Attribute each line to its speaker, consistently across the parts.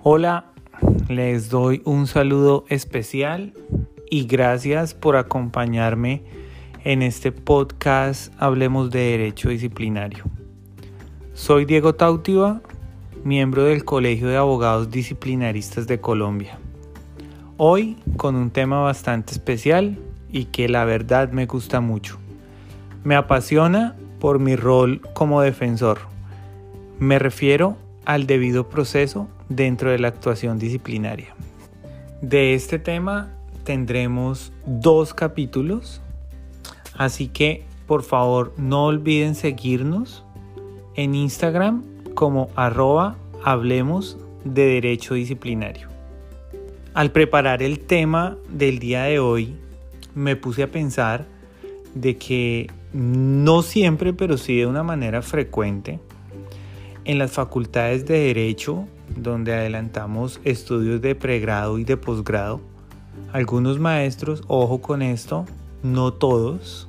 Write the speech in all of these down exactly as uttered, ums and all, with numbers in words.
Speaker 1: Hola, les doy un saludo especial y gracias por acompañarme en este podcast Hablemos de Derecho Disciplinario. Soy Diego Tautiva, miembro del Colegio de Abogados Disciplinaristas de Colombia. Hoy con un tema bastante especial y que la verdad me gusta mucho. Me apasiona por mi rol como defensor. Me refiero al debido proceso dentro de la actuación disciplinaria. De este tema tendremos dos capítulos, así que por favor no olviden seguirnos en Instagram como arroba hablemos de derecho disciplinario. Al preparar el tema del día de hoy, me puse a pensar de que no siempre, pero sí de una manera frecuente, en las facultades de Derecho, donde adelantamos estudios de pregrado y de posgrado, algunos maestros, ojo con esto, no todos,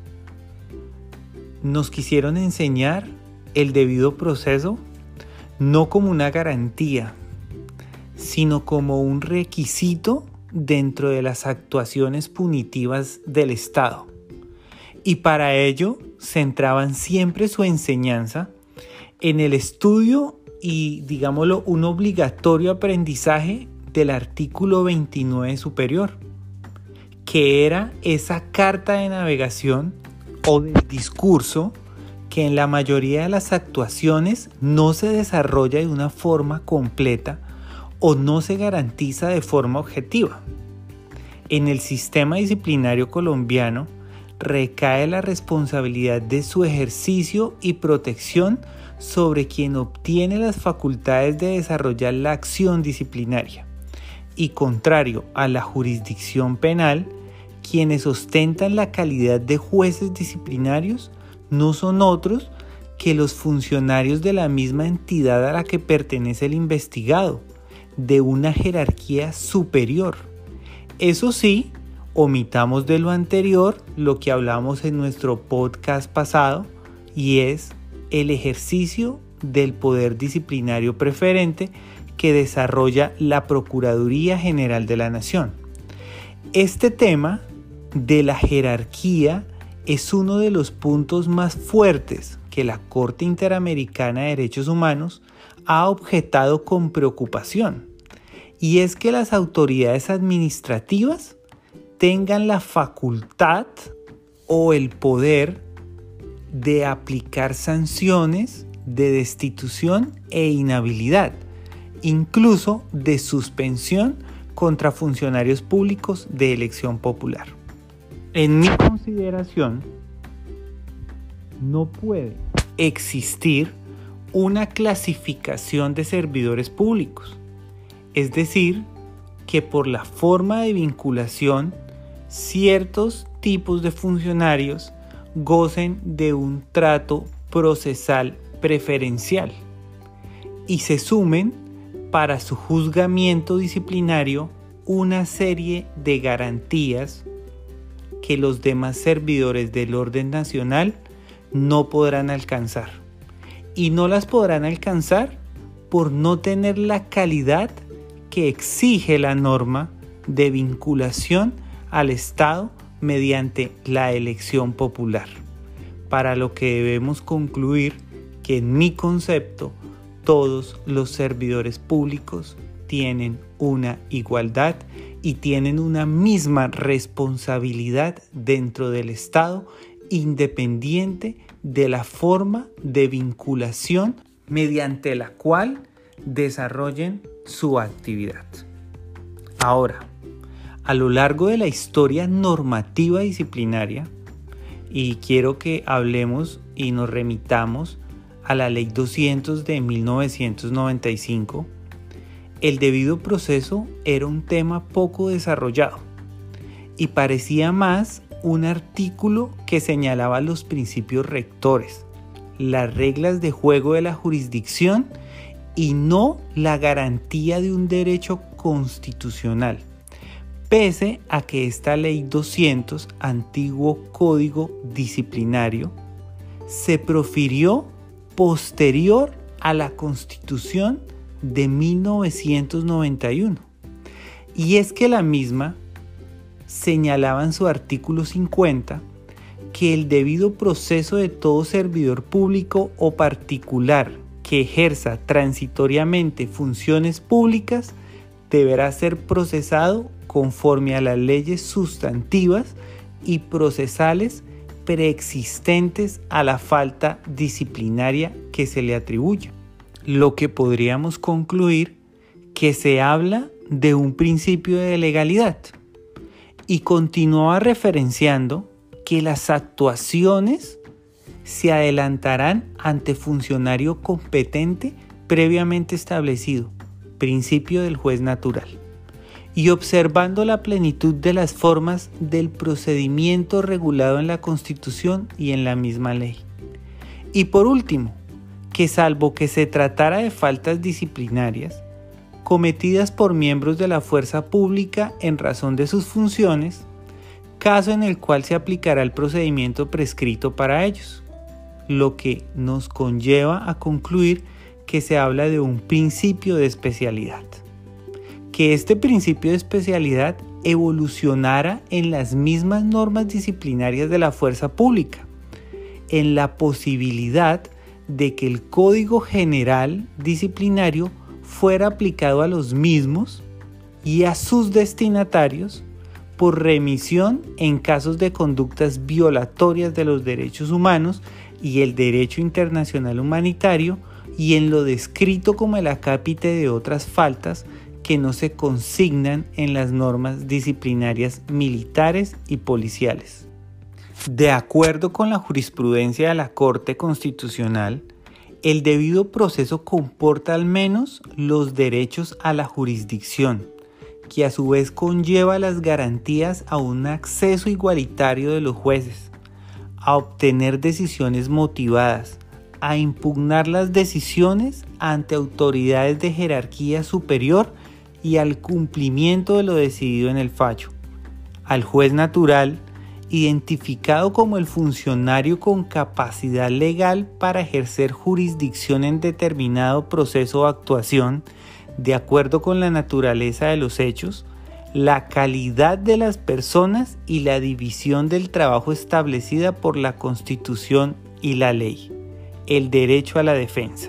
Speaker 1: nos quisieron enseñar el debido proceso no como una garantía, sino como un requisito dentro de las actuaciones punitivas del Estado. Y para ello centraban siempre su enseñanza en el estudio y, digámoslo, un obligatorio aprendizaje del artículo veintinueve superior, que era esa carta de navegación o del discurso que en la mayoría de las actuaciones no se desarrolla de una forma completa o no se garantiza de forma objetiva. En el sistema disciplinario colombiano recae la responsabilidad de su ejercicio y protección sobre quien obtiene las facultades de desarrollar la acción disciplinaria. Y contrario a la jurisdicción penal, quienes ostentan la calidad de jueces disciplinarios no son otros que los funcionarios de la misma entidad a la que pertenece el investigado, de una jerarquía superior. Eso sí, omitamos de lo anterior lo que hablamos en nuestro podcast pasado, y es el ejercicio del poder disciplinario preferente que desarrolla la Procuraduría General de la Nación. Este tema de la jerarquía es uno de los puntos más fuertes que la Corte Interamericana de Derechos Humanos ha objetado con preocupación, y es que las autoridades administrativas tengan la facultad o el poder de aplicar sanciones de destitución e inhabilidad, incluso de suspensión contra funcionarios públicos de elección popular. En mi consideración, no puede existir una clasificación de servidores públicos, es decir, que por la forma de vinculación, ciertos tipos de funcionarios gocen de un trato procesal preferencial y se sumen para su juzgamiento disciplinario una serie de garantías que los demás servidores del orden nacional no podrán alcanzar. Y no las podrán alcanzar por no tener la calidad que exige la norma de vinculación al Estado mediante la elección popular, para lo que debemos concluir que en mi concepto todos los servidores públicos tienen una igualdad y tienen una misma responsabilidad dentro del Estado, independiente de la forma de vinculación mediante la cual desarrollen su actividad. Ahora, a lo largo de la historia normativa disciplinaria, y quiero que hablemos y nos remitamos a la Ley doscientos de mil novecientos noventa y cinco, el debido proceso era un tema poco desarrollado y parecía más un artículo que señalaba los principios rectores, las reglas de juego de la jurisdicción y no la garantía de un derecho constitucional. Pese a que esta Ley doscientos, antiguo Código Disciplinario, se profirió posterior a la Constitución de mil novecientos noventa y uno. Y es que la misma señalaba en su artículo cincuenta que el debido proceso de todo servidor público o particular que ejerza transitoriamente funciones públicas deberá ser procesado conforme a las leyes sustantivas y procesales preexistentes a la falta disciplinaria que se le atribuya. Lo que podríamos concluir que se habla de un principio de legalidad, y continuaba referenciando que las actuaciones se adelantarán ante funcionario competente previamente establecido, principio del juez natural, y observando la plenitud de las formas del procedimiento regulado en la Constitución y en la misma ley. Y por último, que salvo que se tratara de faltas disciplinarias cometidas por miembros de la fuerza pública en razón de sus funciones, caso en el cual se aplicará el procedimiento prescrito para ellos, lo que nos conlleva a concluir que se habla de un principio de especialidad. Que este principio de especialidad evolucionara en las mismas normas disciplinarias de la fuerza pública, en la posibilidad de que el Código General Disciplinario fuera aplicado a los mismos y a sus destinatarios por remisión en casos de conductas violatorias de los derechos humanos y el derecho internacional humanitario, y en lo descrito como el acápite de otras faltas que no se consignan en las normas disciplinarias militares y policiales. De acuerdo con la jurisprudencia de la Corte Constitucional, el debido proceso comporta al menos los derechos a la jurisdicción, que a su vez conlleva las garantías a un acceso igualitario de los jueces, a obtener decisiones motivadas, a impugnar las decisiones ante autoridades de jerarquía superior y al cumplimiento de lo decidido en el fallo, al juez natural, identificado como el funcionario con capacidad legal para ejercer jurisdicción en determinado proceso o actuación, de acuerdo con la naturaleza de los hechos, la calidad de las personas y la división del trabajo establecida por la Constitución y la ley, el derecho a la defensa.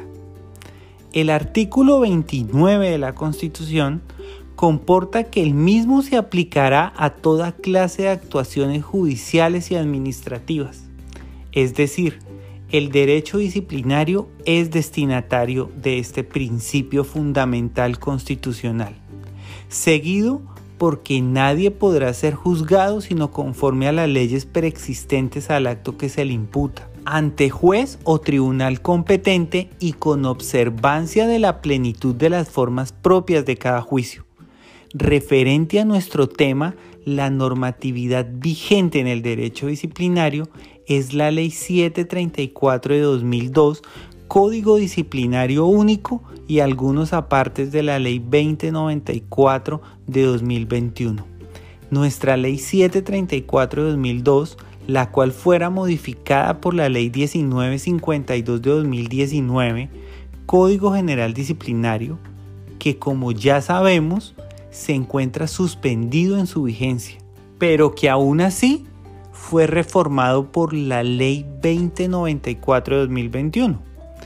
Speaker 1: El artículo veintinueve de la Constitución comporta que el mismo se aplicará a toda clase de actuaciones judiciales y administrativas. Es decir, el derecho disciplinario es destinatario de este principio fundamental constitucional, seguido porque nadie podrá ser juzgado sino conforme a las leyes preexistentes al acto que se le imputa, ante juez o tribunal competente y con observancia de la plenitud de las formas propias de cada juicio. Referente a nuestro tema, la normatividad vigente en el derecho disciplinario es la Ley setecientos treinta y cuatro de dos mil dos, Código Disciplinario Único, y algunos apartes de la Ley veinte noventa y cuatro de dos mil veintiuno. Nuestra Ley setecientos treinta y cuatro de dos mil dos, la cual fuera modificada por la Ley diecinueve cincuenta y dos de dos mil diecinueve, Código General Disciplinario, que como ya sabemos, se encuentra suspendido en su vigencia, pero que aún así fue reformado por la Ley veinte noventa y cuatro de dos mil veintiuno,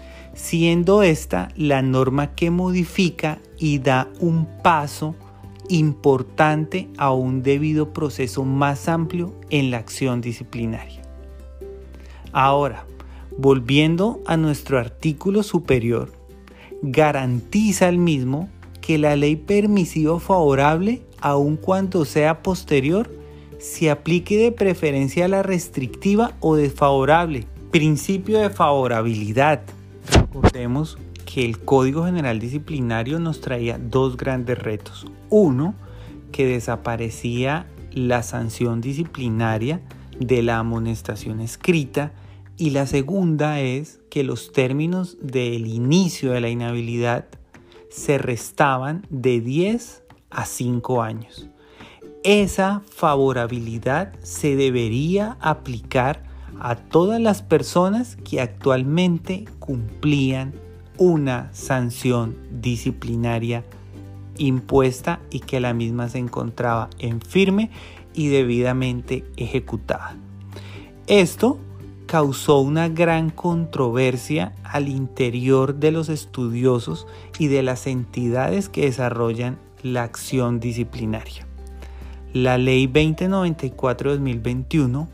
Speaker 1: siendo esta la norma que modifica y da un paso importante a un debido proceso más amplio en la acción disciplinaria. Ahora, volviendo a nuestro artículo superior, garantiza el mismo que la ley permisiva favorable, aun cuando sea posterior, se aplique de preferencia a la restrictiva o desfavorable. Principio de favorabilidad. Recordemos que el Código General Disciplinario nos traía dos grandes retos. Uno, que desaparecía la sanción disciplinaria de la amonestación escrita, y la segunda es que los términos del inicio de la inhabilidad se restaban de diez a cinco años. Esa favorabilidad se debería aplicar a todas las personas que actualmente cumplían una sanción disciplinaria impuesta y que la misma se encontraba en firme y debidamente ejecutada. Esto causó una gran controversia al interior de los estudiosos y de las entidades que desarrollan la acción disciplinaria. La Ley veinte noventa y cuatro de dos mil veintiuno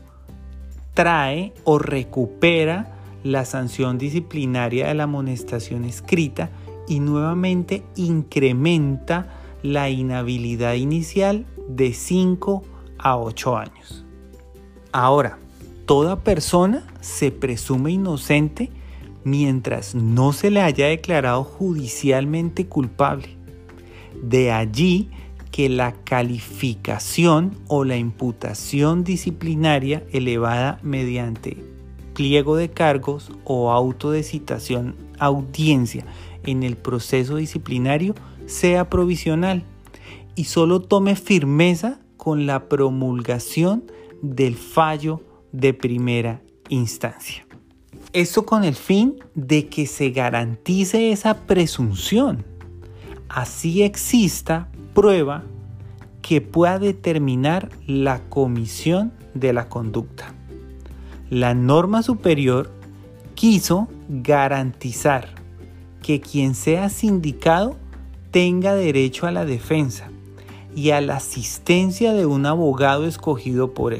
Speaker 1: trae o recupera la sanción disciplinaria de la amonestación escrita y nuevamente incrementa la inhabilidad inicial de cinco a ocho años. Ahora, toda persona se presume inocente mientras no se le haya declarado judicialmente culpable. De allí que la calificación o la imputación disciplinaria elevada mediante pliego de cargos o auto de citación a audiencia en el proceso disciplinario sea provisional y solo tome firmeza con la promulgación del fallo de primera instancia. Esto con el fin de que se garantice esa presunción, así exista prueba que pueda determinar la comisión de la conducta. La norma superior quiso garantizar que quien sea sindicado tenga derecho a la defensa y a la asistencia de un abogado escogido por él,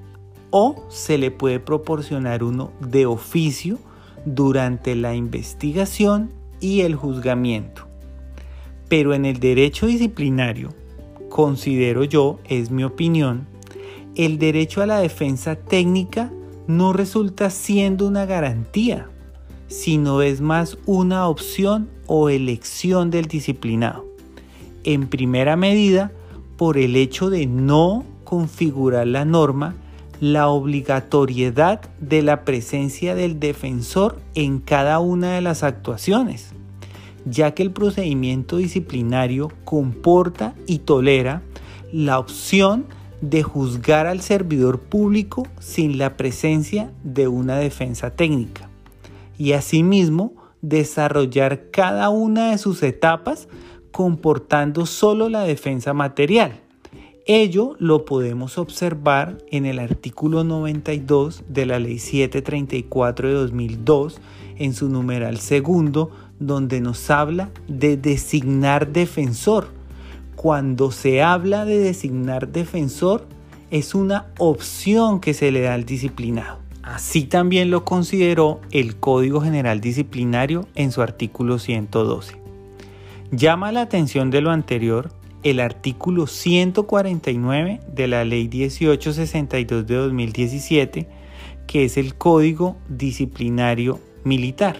Speaker 1: o se le puede proporcionar uno de oficio durante la investigación y el juzgamiento. Pero en el derecho disciplinario, considero yo, es mi opinión, el derecho a la defensa técnica no resulta siendo una garantía, sino es más una opción o elección del disciplinado. En primera medida, por el hecho de no configurar la norma la obligatoriedad de la presencia del defensor en cada una de las actuaciones, ya que el procedimiento disciplinario comporta y tolera la opción de juzgar al servidor público sin la presencia de una defensa técnica y asimismo desarrollar cada una de sus etapas comportando solo la defensa material. Ello lo podemos observar en el artículo noventa y dos de la Ley setecientos treinta y cuatro de dos mil dos en su numeral segundo, donde nos habla de designar defensor. Cuando se habla de designar defensor, es una opción que se le da al disciplinado. Así también lo consideró el Código General Disciplinario en su artículo ciento doce. Llama la atención de lo anterior el artículo ciento cuarenta y nueve de la Ley dieciocho sesenta y dos de dos mil diecisiete, que es el Código Disciplinario Militar.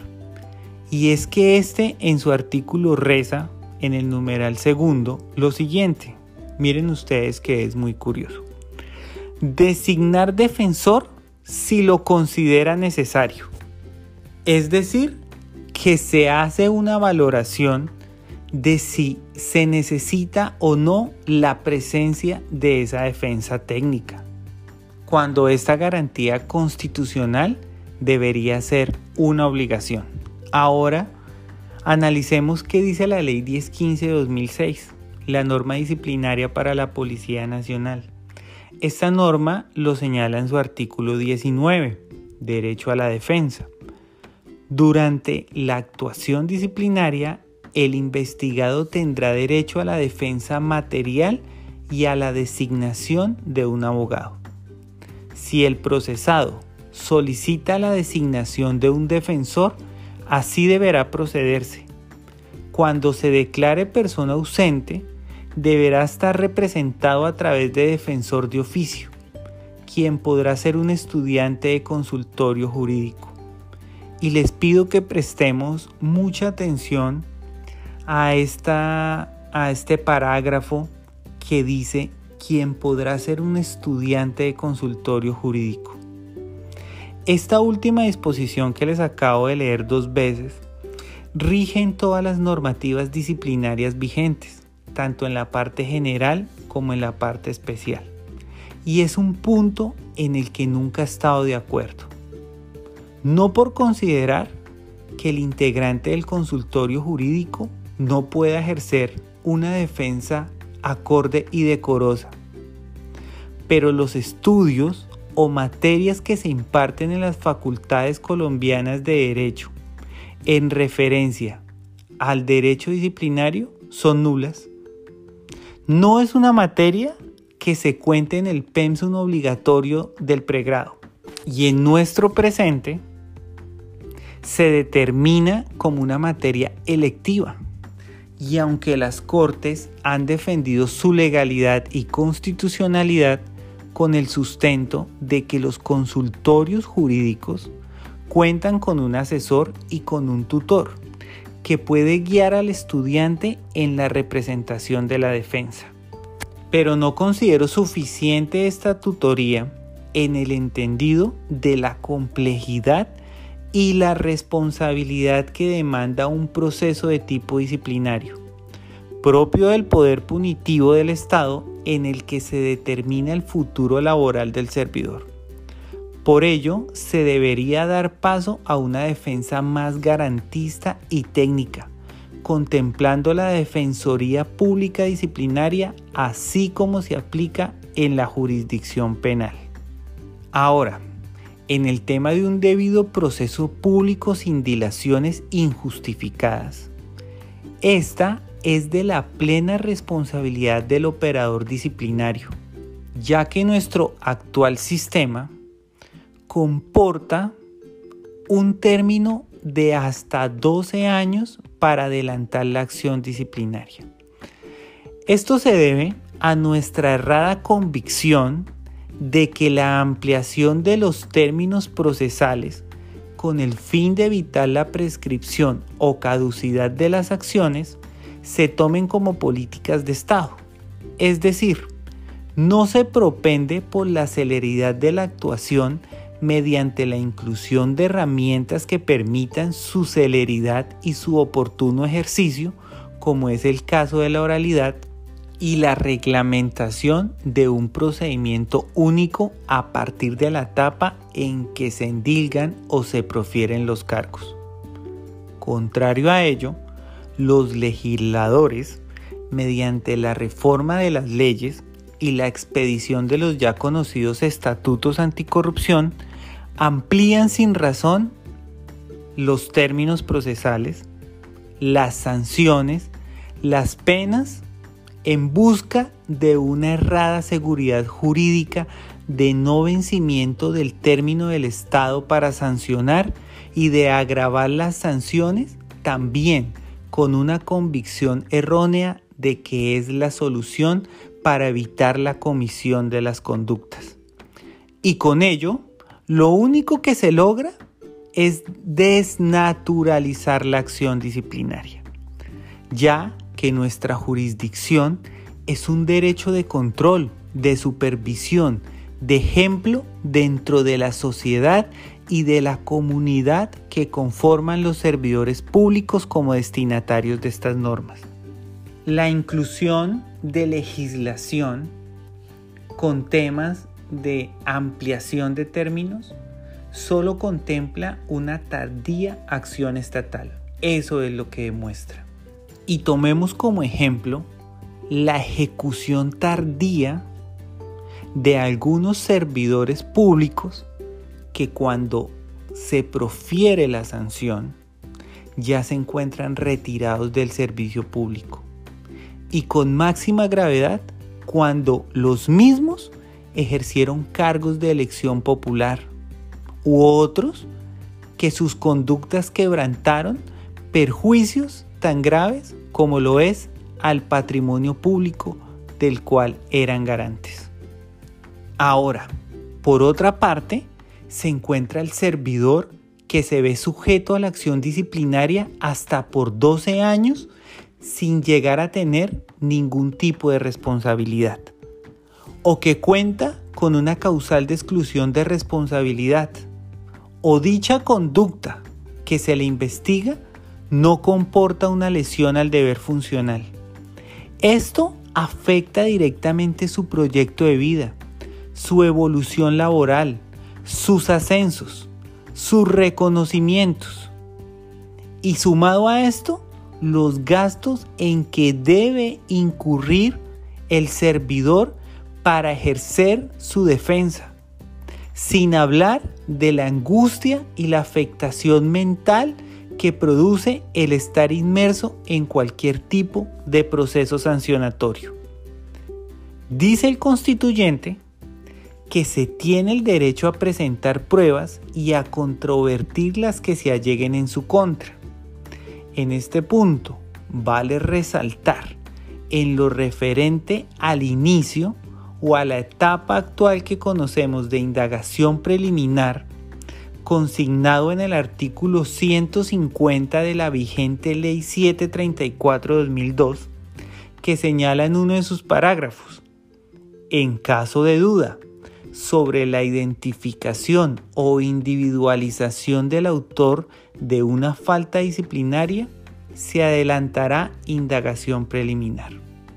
Speaker 1: Y es que este en su artículo reza en el numeral segundo lo siguiente. Miren ustedes que es muy curioso. Designar defensor si lo considera necesario. Es decir, que se hace una valoración de si se necesita o no la presencia de esa defensa técnica, cuando esta garantía constitucional debería ser una obligación. Ahora, analicemos qué dice la Ley diez quince de dos mil seis, la norma disciplinaria para la Policía Nacional. Esta norma lo señala en su artículo diecinueve, derecho a la defensa. Durante la actuación disciplinaria, el investigado tendrá derecho a la defensa material y a la designación de un abogado. Si el procesado solicita la designación de un defensor, así deberá procederse. Cuando se declare persona ausente, deberá estar representado a través de defensor de oficio, quien podrá ser un estudiante de consultorio jurídico. Y les pido que prestemos mucha atención a, esta, a este parágrafo que dice quien podrá ser un estudiante de consultorio jurídico. Esta última disposición que les acabo de leer dos veces rige en todas las normativas disciplinarias vigentes, tanto en la parte general como en la parte especial. Y es un punto en el que nunca he estado de acuerdo. No por considerar que el integrante del consultorio jurídico no pueda ejercer una defensa acorde y decorosa. Pero los estudios o materias que se imparten en las facultades colombianas de Derecho en referencia al derecho disciplinario son nulas. No es una materia que se cuente en el pensum obligatorio del pregrado y en nuestro presente se determina como una materia electiva. Y aunque las Cortes han defendido su legalidad y constitucionalidad con el sustento de que los consultorios jurídicos cuentan con un asesor y con un tutor que puede guiar al estudiante en la representación de la defensa. Pero no considero suficiente esta tutoría en el entendido de la complejidad y la responsabilidad que demanda un proceso de tipo disciplinario, propio del poder punitivo del Estado en el que se determina el futuro laboral del servidor. Por ello, se debería dar paso a una defensa más garantista y técnica, contemplando la Defensoría Pública Disciplinaria así como se aplica en la jurisdicción penal. Ahora, en el tema de un debido proceso público sin dilaciones injustificadas, esta es de la plena responsabilidad del operador disciplinario, ya que nuestro actual sistema comporta un término de hasta doce años para adelantar la acción disciplinaria. Esto se debe a nuestra errada convicción de que la ampliación de los términos procesales con el fin de evitar la prescripción o caducidad de las acciones se tomen como políticas de Estado. Es decir, no se propende por la celeridad de la actuación mediante la inclusión de herramientas que permitan su celeridad y su oportuno ejercicio, como es el caso de la oralidad, y la reglamentación de un procedimiento único a partir de la etapa en que se endilgan o se profieren los cargos. Contrario a ello, los legisladores, mediante la reforma de las leyes y la expedición de los ya conocidos estatutos anticorrupción, amplían sin razón los términos procesales, las sanciones, las penas, en busca de una errada seguridad jurídica de no vencimiento del término del Estado para sancionar y de agravar las sanciones, también con una convicción errónea de que es la solución para evitar la comisión de las conductas. Y con ello, lo único que se logra es desnaturalizar la acción disciplinaria, ya que nuestra jurisdicción es un derecho de control, de supervisión, de ejemplo dentro de la sociedad y de la comunidad que conforman los servidores públicos como destinatarios de estas normas. La inclusión de legislación con temas de ampliación de términos solo contempla una tardía acción estatal. Eso es lo que demuestra. Y tomemos como ejemplo la ejecución tardía de algunos servidores públicos que cuando se profiere la sanción ya se encuentran retirados del servicio público, y con máxima gravedad cuando los mismos ejercieron cargos de elección popular u otros que sus conductas quebrantaron perjuicios tan graves como lo es al patrimonio público del cual eran garantes. Ahora, por otra parte, se encuentra el servidor que se ve sujeto a la acción disciplinaria hasta por doce años sin llegar a tener ningún tipo de responsabilidad, o que cuenta con una causal de exclusión de responsabilidad, o dicha conducta que se le investiga no comporta una lesión al deber funcional. Esto afecta directamente su proyecto de vida, su evolución laboral, sus ascensos, sus reconocimientos. Y sumado a esto, los gastos en que debe incurrir el servidor para ejercer su defensa, sin hablar de la angustia y la afectación mental que produce el estar inmerso en cualquier tipo de proceso sancionatorio. Dice el constituyente que se tiene el derecho a presentar pruebas y a controvertir las que se alleguen en su contra. En este punto, vale resaltar en lo referente al inicio o a la etapa actual que conocemos de indagación preliminar, consignado en el artículo ciento cincuenta de la vigente Ley setecientos treinta y cuatro de dos mil dos, que señala en uno de sus parágrafos: en caso de duda sobre la identificación o individualización del autor de una falta disciplinaria, se adelantará indagación preliminar.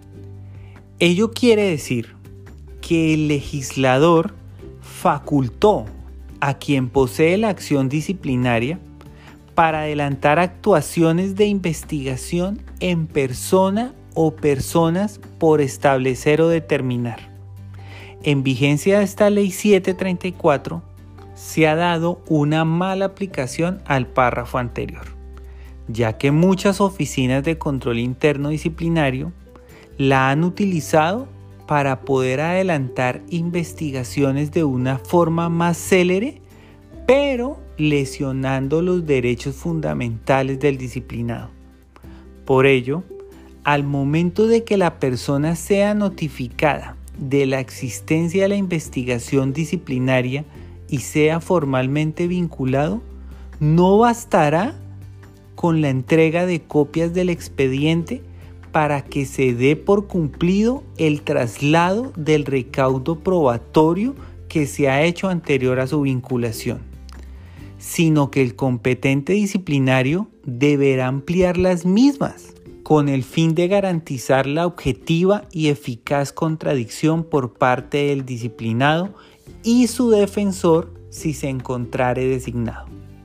Speaker 1: Ello quiere decir que el legislador facultó a quien posee la acción disciplinaria para adelantar actuaciones de investigación en persona o personas por establecer o determinar. En vigencia de esta Ley setecientos treinta y cuatro, se ha dado una mala aplicación al párrafo anterior, ya que muchas oficinas de control interno disciplinario la han utilizado para poder adelantar investigaciones de una forma más célere, pero lesionando los derechos fundamentales del disciplinado. Por ello, al momento de que la persona sea notificada de la existencia de la investigación disciplinaria y sea formalmente vinculado, no bastará con la entrega de copias del expediente para que se dé por cumplido el traslado del recaudo probatorio que se ha hecho anterior a su vinculación, sino que el competente disciplinario deberá ampliar las mismas con el fin de garantizar la objetiva y eficaz contradicción por parte del disciplinado y su defensor si se encontrare designado.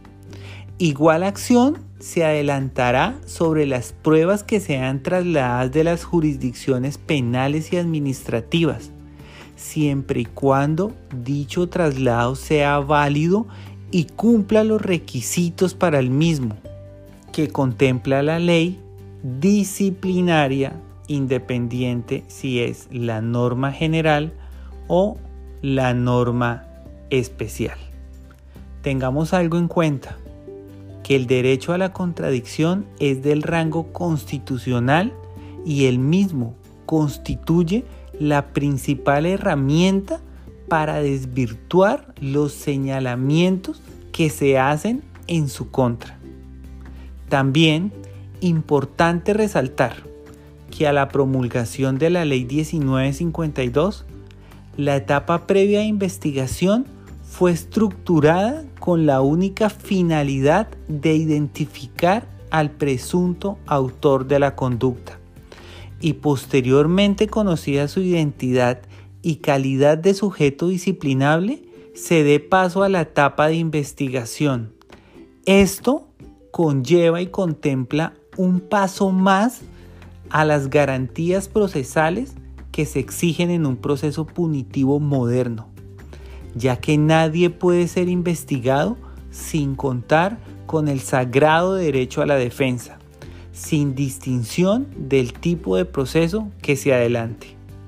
Speaker 1: Igual acción se adelantará sobre las pruebas que sean trasladadas de las jurisdicciones penales y administrativas, siempre y cuando dicho traslado sea válido y cumpla los requisitos para el mismo, que contempla la ley disciplinaria independiente si es la norma general o la norma especial. Tengamos algo en cuenta, que el derecho a la contradicción es del rango constitucional y el mismo constituye la principal herramienta para desvirtuar los señalamientos que se hacen en su contra. También importante resaltar que a la promulgación de la Ley diecinueve cincuenta y dos, la etapa previa de investigación fue estructurada con la única finalidad de identificar al presunto autor de la conducta y posteriormente conocida su identidad y calidad de sujeto disciplinable, se dé paso a la etapa de investigación. Esto conlleva y contempla un paso más a las garantías procesales que se exigen en un proceso punitivo moderno, ya que nadie puede ser investigado sin contar con el sagrado derecho a la defensa, sin distinción del tipo de proceso que se adelante.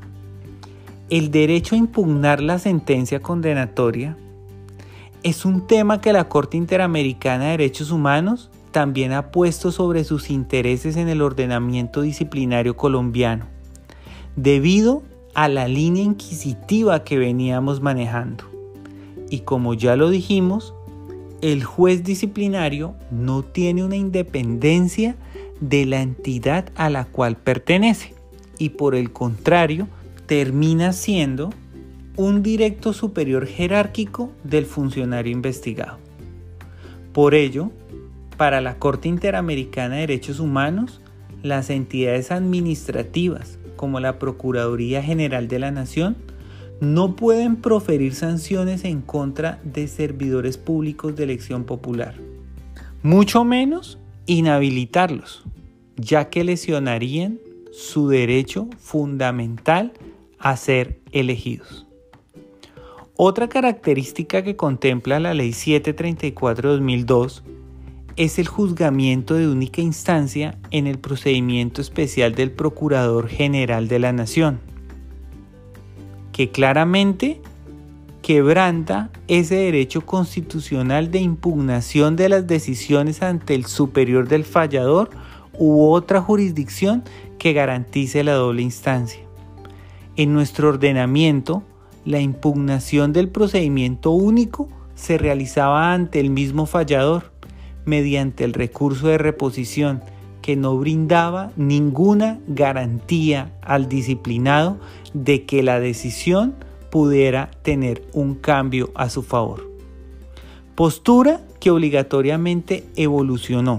Speaker 1: El derecho a impugnar la sentencia condenatoria es un tema que la Corte Interamericana de Derechos Humanos también ha puesto sobre sus intereses en el ordenamiento disciplinario colombiano, debido a la línea inquisitiva que veníamos manejando. Y como ya lo dijimos, el juez disciplinario no tiene una independencia de la entidad a la cual pertenece y por el contrario termina siendo un directo superior jerárquico del funcionario investigado. Por ello, para la Corte Interamericana de Derechos Humanos, las entidades administrativas como la Procuraduría General de la Nación no pueden proferir sanciones en contra de servidores públicos de elección popular, mucho menos inhabilitarlos, ya que lesionarían su derecho fundamental a ser elegidos. Otra característica que contempla la Ley setecientos treinta y cuatro de dos mil dos es el juzgamiento de única instancia en el procedimiento especial del Procurador General de la Nación, que claramente quebranta ese derecho constitucional de impugnación de las decisiones ante el superior del fallador u otra jurisdicción que garantice la doble instancia. En nuestro ordenamiento, la impugnación del procedimiento único se realizaba ante el mismo fallador, mediante el recurso de reposición, que no brindaba ninguna garantía al disciplinado de que la decisión pudiera tener un cambio a su favor. Postura que obligatoriamente evolucionó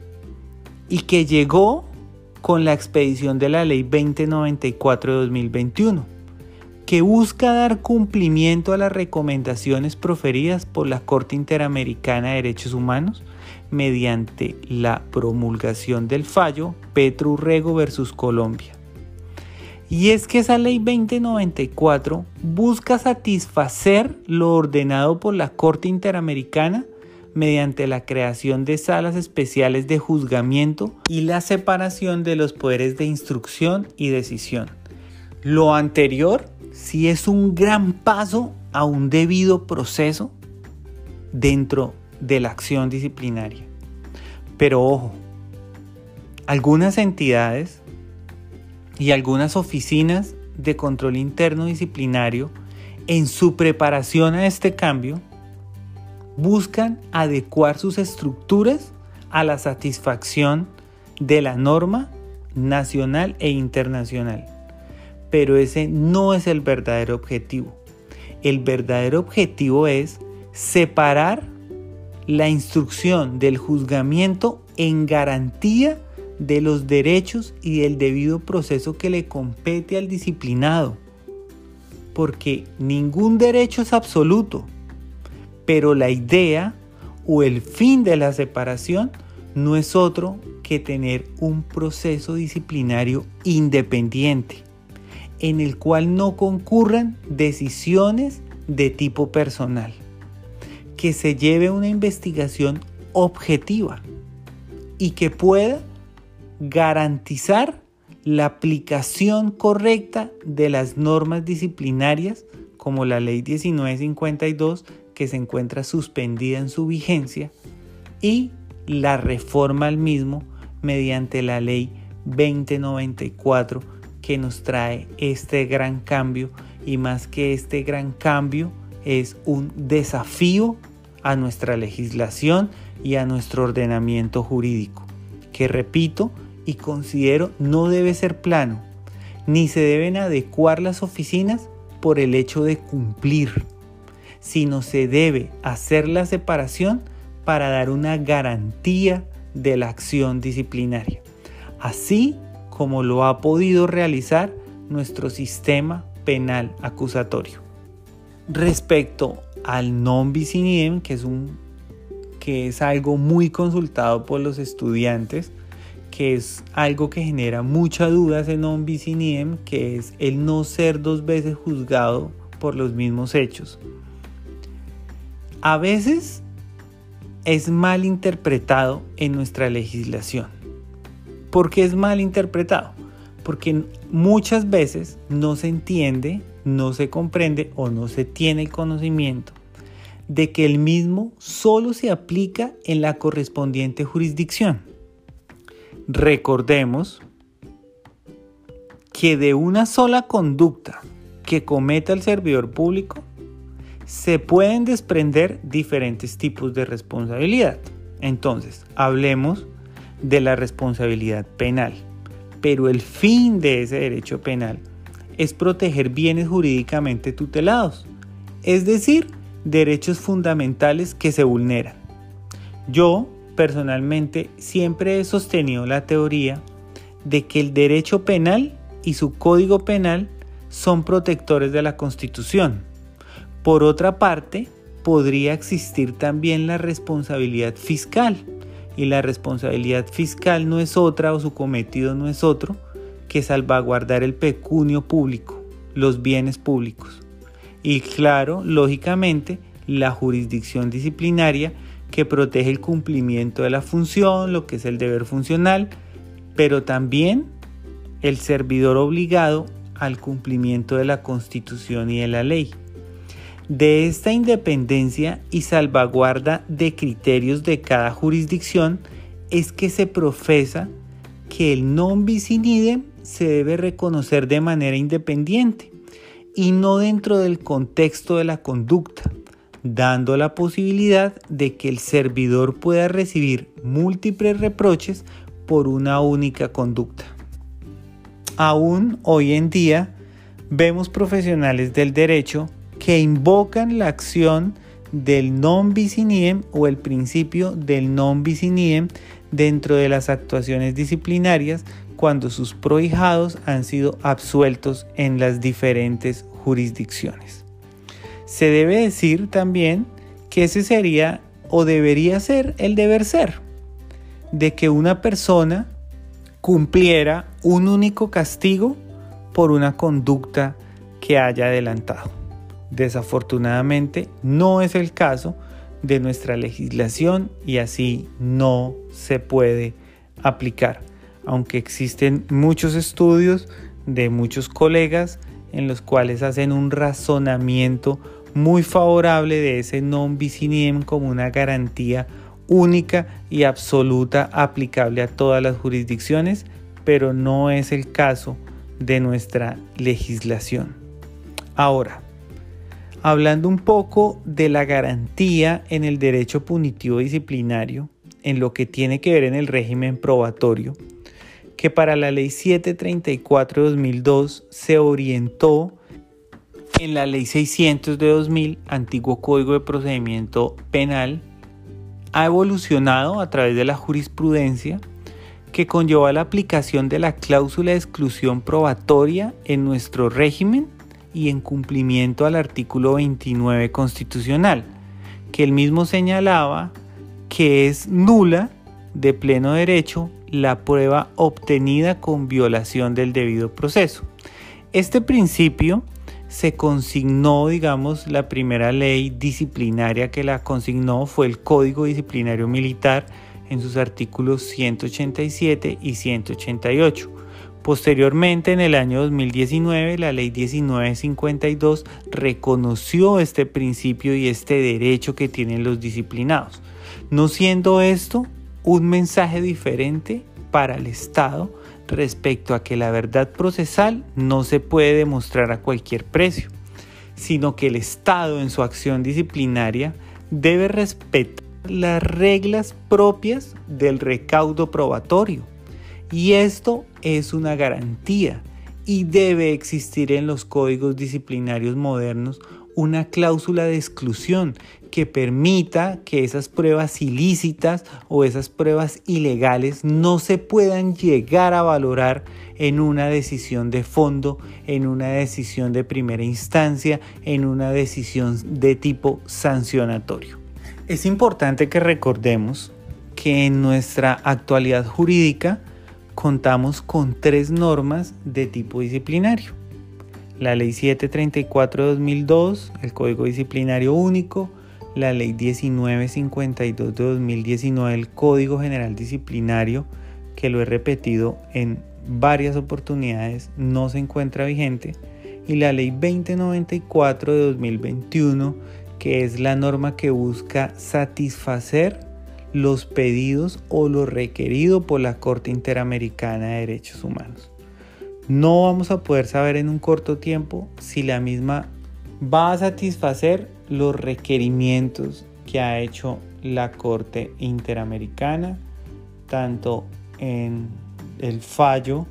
Speaker 1: y que llegó con la expedición de la Ley veinte noventa y cuatro de dos mil veintiuno, que busca dar cumplimiento a las recomendaciones proferidas por la Corte Interamericana de Derechos Humanos mediante la promulgación del fallo Petro Urrego versus Colombia. Y es que esa Ley veinte noventa y cuatro busca satisfacer lo ordenado por la Corte Interamericana mediante la creación de salas especiales de juzgamiento y la separación de los poderes de instrucción y decisión. Lo anterior sí es un gran paso a un debido proceso dentro de la acción disciplinaria. Pero ojo, algunas entidades y algunas oficinas de control interno disciplinario, en su preparación a este cambio, buscan adecuar sus estructuras a la satisfacción de la norma nacional e internacional. Pero ese no es el verdadero objetivo. El verdadero objetivo es separar la instrucción del juzgamiento en garantía de los derechos y del debido proceso que le compete al disciplinado. Porque ningún derecho es absoluto, pero la idea o el fin de la separación no es otro que tener un proceso disciplinario independiente, en el cual no concurran decisiones de tipo personal, que se lleve una investigación objetiva y que pueda garantizar la aplicación correcta de las normas disciplinarias, como la Ley diecinueve cincuenta y dos, que se encuentra suspendida en su vigencia, y la reforma al mismo mediante la Ley veinte noventa y cuatro, que nos trae este gran cambio, y más que este gran cambio, es un desafío a nuestra legislación y a nuestro ordenamiento jurídico, que repito y considero no debe ser plano, ni se deben adecuar las oficinas por el hecho de cumplir, sino se debe hacer la separación para dar una garantía de la acción disciplinaria, así como lo ha podido realizar nuestro sistema penal acusatorio. Respecto al non bis in idem, que es, un, que es algo muy consultado por los estudiantes, que es algo que genera mucha duda, ese non bis in idem, que es el no ser dos veces juzgado por los mismos hechos. A veces es mal interpretado en nuestra legislación. ¿Por qué es mal interpretado? Porque muchas veces no se entiende, no se comprende o no se tiene el conocimiento de que el mismo solo se aplica en la correspondiente jurisdicción. Recordemos que de una sola conducta que cometa el servidor público se pueden desprender diferentes tipos de responsabilidad. Entonces, hablemos de la responsabilidad penal, pero el fin de ese derecho penal es proteger bienes jurídicamente tutelados, es decir, derechos fundamentales que se vulneran. Yo, personalmente, siempre he sostenido la teoría de que el derecho penal y su código penal son protectores de la Constitución. Por otra parte, podría existir también la responsabilidad fiscal, y la responsabilidad fiscal no es otra o su cometido no es otro que salvaguardar el pecunio público, los bienes públicos. Y claro, lógicamente, la jurisdicción disciplinaria que protege el cumplimiento de la función, lo que es el deber funcional, pero también el servidor obligado al cumplimiento de la Constitución y de la ley. De esta independencia y salvaguarda de criterios de cada jurisdicción es que se profesa que el non bis in idem se debe reconocer de manera independiente y no dentro del contexto de la conducta, dando la posibilidad de que el servidor pueda recibir múltiples reproches por una única conducta. Aún hoy en día vemos profesionales del derecho que invocan la acción del non bis in idem o el principio del non bis in idem dentro de las actuaciones disciplinarias cuando sus prohijados han sido absueltos en las diferentes jurisdicciones. Se debe decir también que ese sería o debería ser el deber ser, de que una persona cumpliera un único castigo por una conducta que haya adelantado. Desafortunadamente no es el caso de nuestra legislación y así no se puede aplicar, aunque existen muchos estudios de muchos colegas en los cuales hacen un razonamiento muy favorable de ese non bis in idem como una garantía única y absoluta aplicable a todas las jurisdicciones, pero no es el caso de nuestra legislación. Ahora, hablando un poco de la garantía en el derecho punitivo disciplinario, en lo que tiene que ver en el régimen probatorio, que para la ley setecientos treinta y cuatro de dos mil dos se orientó en la ley seiscientos de dos mil, antiguo Código de Procedimiento Penal, ha evolucionado a través de la jurisprudencia que conlleva la aplicación de la cláusula de exclusión probatoria en nuestro régimen y en cumplimiento al artículo veintinueve constitucional, que el mismo señalaba que es nula de pleno derecho la prueba obtenida con violación del debido proceso. Este principio se consignó, digamos, la primera ley disciplinaria que la consignó fue el Código Disciplinario Militar en sus artículos ciento ochenta y siete y ciento ochenta y ocho. Posteriormente, en el año dos mil diecinueve, la ley diecinueve cincuenta y dos reconoció este principio y este derecho que tienen los disciplinados, no siendo esto un mensaje diferente para el Estado respecto a que la verdad procesal no se puede demostrar a cualquier precio, sino que el Estado en su acción disciplinaria debe respetar las reglas propias del recaudo probatorio. Y esto es una garantía y debe existir en los códigos disciplinarios modernos una cláusula de exclusión que permita que esas pruebas ilícitas o esas pruebas ilegales no se puedan llegar a valorar en una decisión de fondo, en una decisión de primera instancia, en una decisión de tipo sancionatorio. Es importante que recordemos que en nuestra actualidad jurídica contamos con tres normas de tipo disciplinario. La ley setecientos treinta y cuatro de dos mil dos, el Código Disciplinario Único, la ley diecinueve cincuenta y dos de dos mil diecinueve, el Código General Disciplinario, que lo he repetido en varias oportunidades, no se encuentra vigente, y la ley veinte noventa y cuatro de dos mil veintiuno, que es la norma que busca satisfacer los pedidos o lo requerido por la Corte Interamericana de Derechos Humanos. No vamos a poder saber en un corto tiempo si la misma va a satisfacer los requerimientos que ha hecho la Corte Interamericana, tanto en el fallo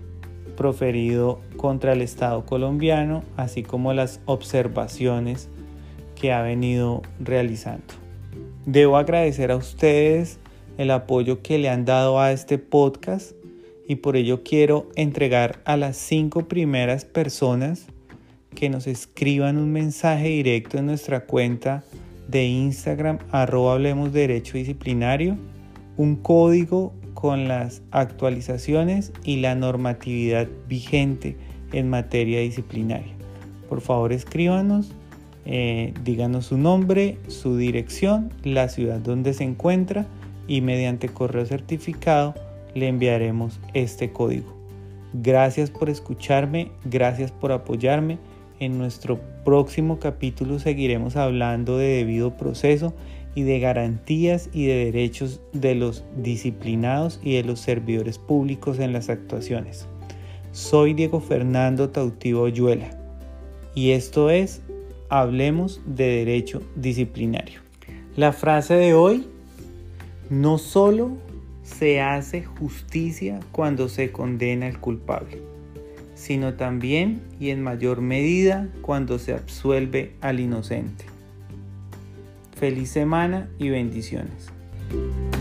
Speaker 1: proferido contra el Estado colombiano, así como las observaciones que ha venido realizando. Debo agradecer a ustedes el apoyo que le han dado a este podcast y por ello quiero entregar a las cinco primeras personas que nos escriban un mensaje directo en nuestra cuenta de Instagram arroba hablemos derecho disciplinario un código con las actualizaciones y la normatividad vigente en materia disciplinaria. Por favor, escríbanos, eh, díganos su nombre, su dirección, la ciudad donde se encuentra y mediante correo certificado le enviaremos este código. Gracias por escucharme, gracias por apoyarme. En nuestro próximo capítulo seguiremos hablando de debido proceso y de garantías y de derechos de los disciplinados y de los servidores públicos en las actuaciones. Soy Diego Fernando Tautivo Oyuela y esto es Hablemos de Derecho Disciplinario. La frase de hoy: no solo se hace justicia cuando se condena al culpable, sino también y en mayor medida cuando se absuelve al inocente. Feliz semana y bendiciones.